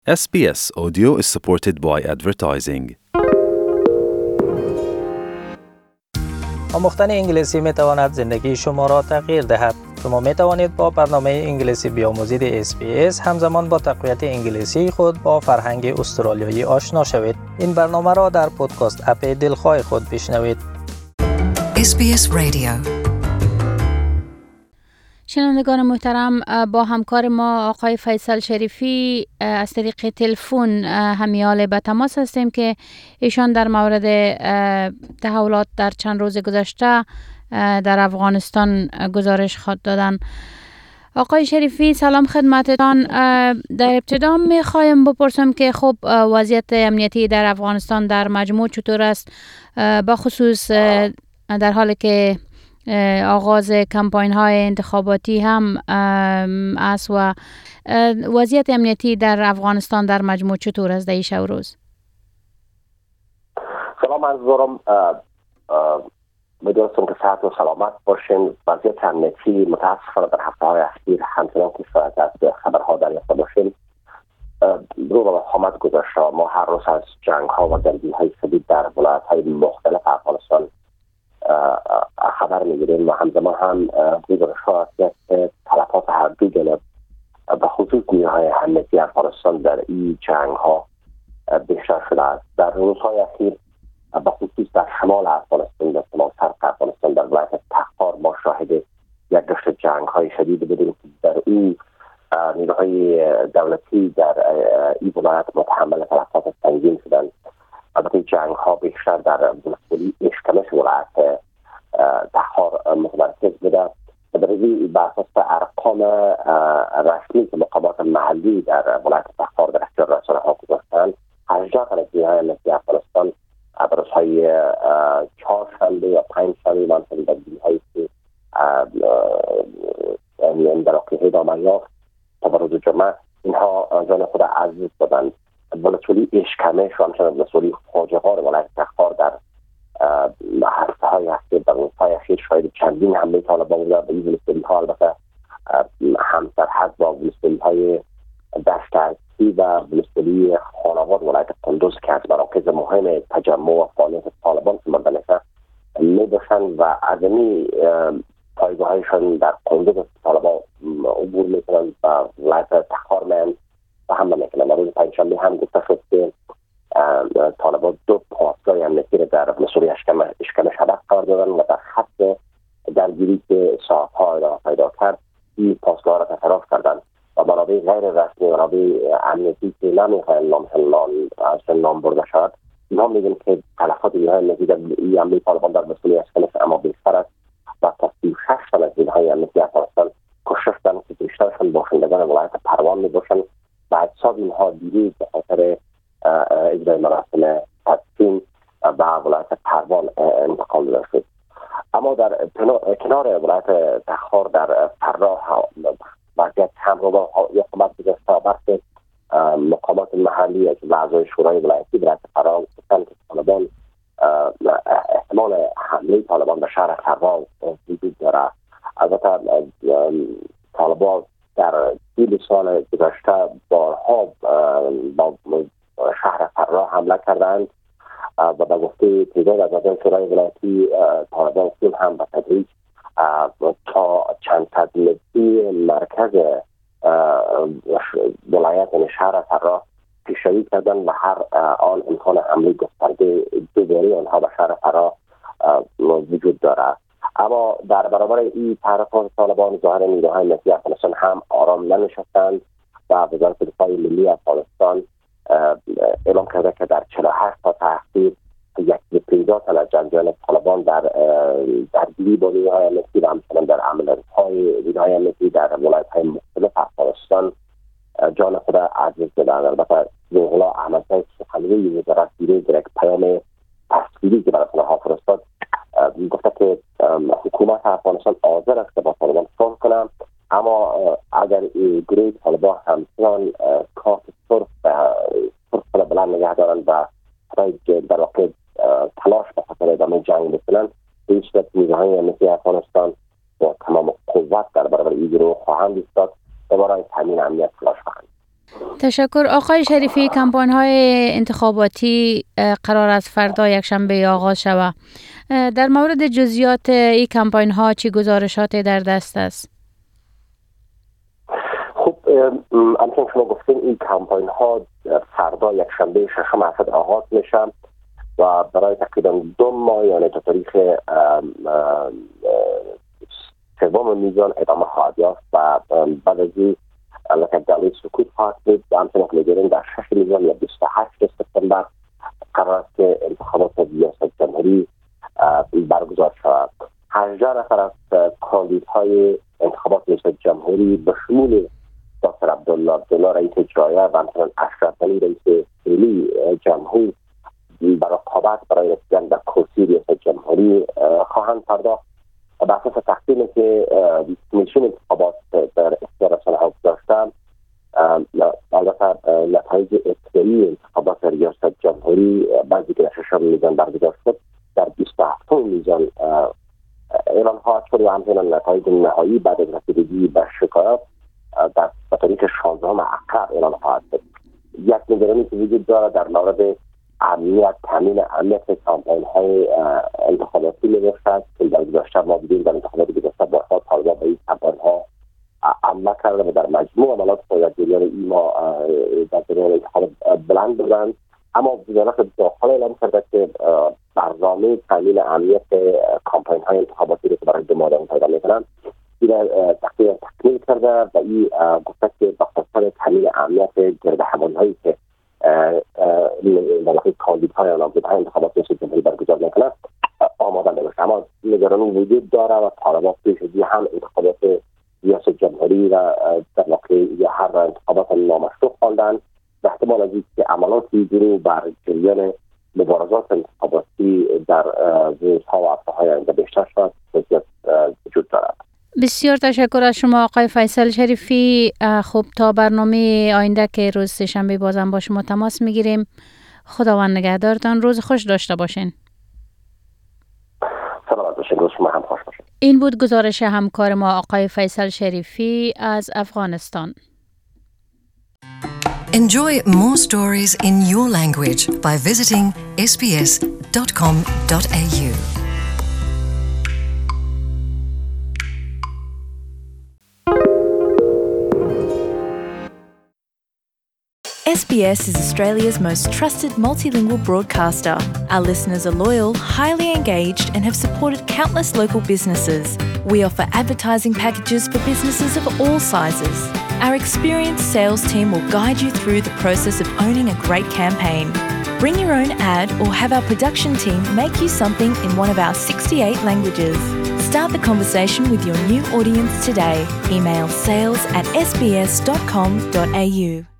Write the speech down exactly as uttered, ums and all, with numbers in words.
S B S Audio is supported by advertising. آموختن انگلیسی می تواند زندگی شما را تغییر دهد. شما می توانید با برنامه انگلیسی بیاموزید اس بی اس همزمان با تقویت انگلیسی خود با فرهنگ استرالیایی آشنا شوید. این برنامه را در پادکست اپ دلخواه خود بشنوید. اس بی اس رادیو. شنوندگان محترم، با همکار ما آقای فیصل شریفی از طریق تلفن همیال به تماس هستیم که ایشان در مورد تحولات در چند روز گذشته در افغانستان گزارش خواهد دادن. آقای شریفی سلام خدمتتان. در ابتدا میخوایم بپرسم که خب وضعیت امنیتی در افغانستان در مجموع چطور است، با خصوص در حالی که آغاز کمپاین های انتخاباتی هم است و وضعیت امنیتی در افغانستان در مجموع چطور است در این شب و روز؟ سلام عرض دارم. می‌دونستم که صحت و سلامت باشین. وضعیت امنیتی متاسفانه در هفته های اخیر همچنان که شاید از خبرها دریافته باشیم رو به وخامت گذاشته. ما هر روز از جنگ ها و درگیری های شدید در ولایت های مختلف افغانستان خبر میگیریم و همزمان هم گزارش ها است که تلفات هر دو جانب به خصوص نیروهای امنیتی افغانستان در این جنگ ها بیشتر شده است. در روزهای اخیر به خصوص در شمال افغانستان، در شمال شرق افغانستان، در ولایت تخار ما شاهد یک دشت جنگ های شدید بودیم که در این نیروهای دولتی در این ولایت متحمل تلفات سنگین شدند. البته جنگ ها بیشتر در ولسوالی اشکمش ولایت تخار متمرکز بوده. در این بر اساس ارقام رسمی که مقامات محلی در ولایت تخار در اختیار رسانه ها گذاشتند، هجده تن از نیروهای امنیتی افغانستان در روزهای چهارشنبه یا پنجشنبه منطقه در دیرهایی که در واقع ادامه یافت تا به روز جمعه اینها جان خود عزیز دادند. ولسوالی اشکمش و همچنان ولسوالی خواجه‌غار ولایت تخار در هفته های اخیر در روزهای اخیر شاید چندین حمله طالبان بوده. به این ولسوالی ها البته همسرحد با ولسوالی های دشت ارسی و ولسوالی خانوار ولایت قندوز که از مراکز مهم تجمع و فعالیت طالبان شمرده میشه می باشند و از این پایگاه هایشان در قندوز طالبان عبور میکنند و ولایت تخار میان و هم نمیکنند. در روز پنجشنبه هم گفته شد که طالبان دو پاسگاه امنیتی را در ولسوالی اشکمش هدف قرار دادند و در خط درگیری که ساعت‌ها ادامه پیدا کرد این پاسگاه را تصرف کردند و منابع غیر رسمی و منابع امنیتی که نمیخواهند نامشان از نام برده شود اینها میگن که تلفات نیروهای امنیتی در این حمله طالبان در ولسوالی اشکمش اما بیشتر است و تا سی و شش تن از نیروهای امنیتی افغانستان کشته شدند که بیشترشان باشندگان ولایت پروان میباشند و اجساد اینها دیروز به خاطر اجرای مراسم تدفین به ولایت پروان انتقال داده شد. اما در کنار ولایت تخار در فراه وضعیت هم رو با یک خبر گذاشته برخی مقامات محلی از اعضای شورای ولایتی ولایت فراه گفتند که طالبان احتمال حمله طالبان به شهر فراه وجود دارد. البته طالبان در طول سال گذشته بارها با شهر فراه حمله کردند و به گفته تعداد از اعضای شورای ولایتی طالبان خود هم به تدریج تا چند صد متری مرکز ولایت یعنی شهر فراه پیشروی کردند و هر آن امکان حمله گسترده دوباره آنها به شهر فراه وجود دارد. اما در برابر این تحرکات طالبان ظاهر نیروهای امنیتی افغانستان هم آرام ننشستند و وزارت دفاع ملی افغانستان اعلام کرده که در چهل و هشت تا اخیر یک تعداد از جنگجویان طالبان در درگیری با نیروهای امنیتی و همچنان در عملیات‌های نیروهای امنیتی در ولایت‌های مختلف افغانستان جان خود عزیز دادند. البته ذوالفقار احمدزی سخنگوی وزارت دیروز در یک پیام تصویری که برای آنها فرستاد گفته که حکومت افغانستان حاضر است که با طالبان صلح کنند، اما اگر گروه طالبان همچنان کارت سرخ سرخ بلند نگه دارند و در واقع تلاش به خاطر ادامه جنگ بکنند، به هیچ وجه نیروهای امنیتی افغانستان با تمام قوت در برابر این گروه خواهند ایستاد و برای تامین امنیت تلاش خواهند. تشکر. آقای شریفی، کمپاین های انتخاباتی قرار است فردا یکشنبه آغاز شود. در مورد جزئیات این کمپاین ها چی گزارشات در دست است؟ خب همچون شما گفتین این کمپاین ها فردا یکشنبه ششم اسفند آغاز میشه و برای تقریبا دو ماه یعنی تا تاریخ سوم میزان ادامه خواهد یافت و بعد از این البته دلیل سکوت خواهد بود. همچنان که می‌گوییم در شش میزان یا بیست و هشت سپتامبر قرار است که انتخابات ریاست جمهوری برگزار شود. هجده نفر از کاندیدهای انتخابات ریاست جمهوری به شمول دکتر عبدالله عبدالله رئیس اجرایه و همچنان اشرف غنی رئیس فعلی جمهور برای رقابت برای رسیدن به کرسی ریاست جمهوری خواهند پرداخت. بر اساس تقدیمی که کمیسیون انتخابات در اختیار رسانه‌ها گذاشته، البته نتایج ابتدایی انتخابات ریاست جمهوری بعضی که در ششم میزان برگزار شد در بیست و هفتم میزان اعلان خواهد شد و همچنان نتایج نهایی بعد از رسیدگی به شکایات در تاریخ شانزدهم عقرب اعلان خواهد شد. یک نگرانی که وجود داره در مورد امنیت، تامین امنیت کمپاین های انتخاباتی می‌باشد که در گذشته ما دیدیم در انتخابات گذشته بارها طالبان به این کمپاین ها عمل کرده و در مجموع عملات در جریان این ما در جریان انتخابات بلند بودند. اما وزارت داخل اعلام کرده که برنامه تامین امنیت کمپاین های انتخاباتی رو که برای دو ماه پیدا می‌کنند این تقریبا تکمیل کرده و این گفته که به خاطر تامین امنیت گرد همایی که ملاقات کاندیدهای اعلام‌شده انتخابات ریاست جمهوری برگزار می‌کنند آماده نمیشه. اما نگرانی وجود داره و طالبان پیش از این هم انتخابات ریاست جمهوری و در واقع هر انتخابات نامشروع خواندن و احتمال از اینکه عملاتی رو بر جریان مبارزات انتخاباتی در روزها و هفته‌های آینده بیشتر شود وجود دارد. بسیار تشکر از شما آقای فیصل شریفی. خب تا برنامه آینده که روز سه‌شنبه بازم با شما تماس میگیریم. خداوند نگهدارتان. روز خوش داشته باشین. سلامت باشین. روز شما هم خوش باشین. این بود گزارش همکار ما آقای فیصل شریفی از افغانستان. Enjoy more stories in your language by visiting s b s dot com dot a u. S B S is Australia's most trusted multilingual broadcaster. Our listeners are loyal, highly engaged, and have supported countless local businesses. We offer advertising packages for businesses of all sizes. Our experienced sales team will guide you through the process of owning a great campaign. Bring your own ad or have our production team make you something in one of our sixty-eight languages. Start the conversation with your new audience today. Email sales at s b s dot com dot a u.